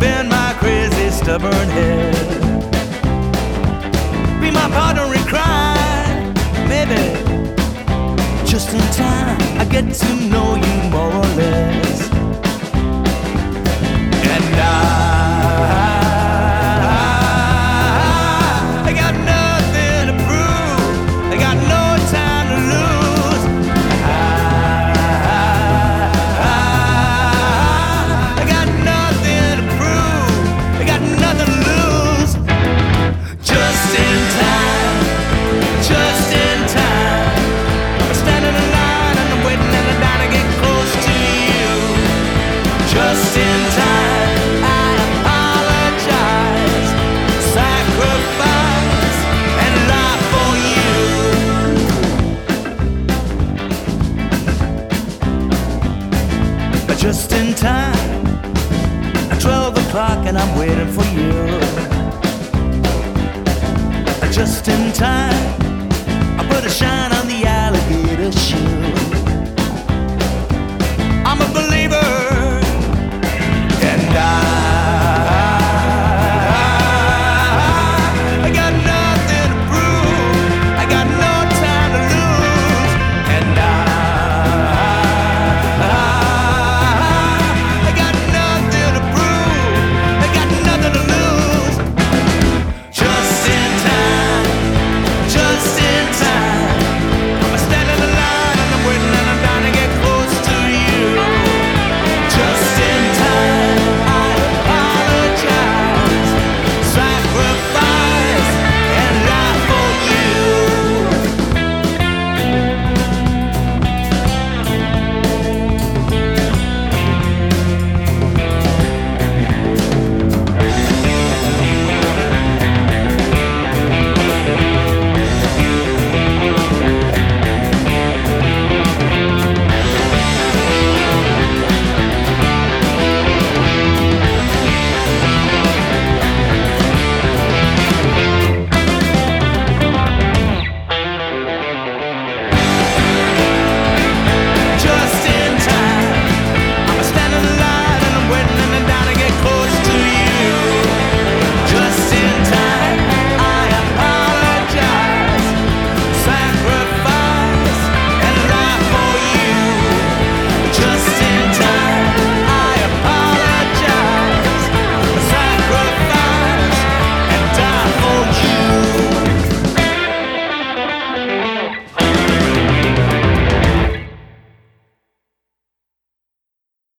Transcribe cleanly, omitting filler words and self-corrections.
bend my crazy stubborn head. Be my partner in crime, maybe. Just in time, I get to know you more or less. And I got nothing to prove. I got no time to lose. I got nothing to prove. I got nothing to lose. Just in time, just in time. I'm standing in line and I'm waiting and I'm dying to get close to you. Just in time, I apologize, sacrifice and lie for you. Just in time, at 12 o'clock and I'm waiting for you. Just in time, I put a shine on the alligator shoe.